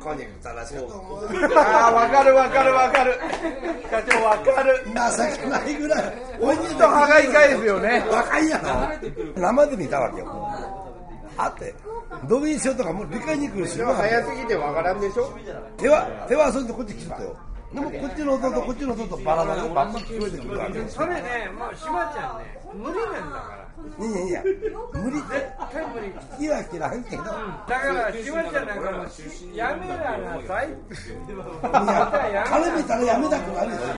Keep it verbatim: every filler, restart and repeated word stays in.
こに来たらしかと思う。 ああ、わかるわかるわかる。課長わかる。 情けないぐらい。 ほんと歯がいかいですよね。 若いやろ。生で見たわけよ。あって、どういうしようとかもう理解にくいし。 でも早すぎてわからんでしょ。 手は手は遊んでこっち来たよ。でもこっちの音とこっちの音とバラバラでバンバン聞こえてくるわけです。 それね、もうしまちゃんね、無理なんだから。 いやいや無理絶対無理。 キラキラんけど、うん、だからしまちゃんなんかもやめらなさいって。 いや絡めたらやめたくなるよ。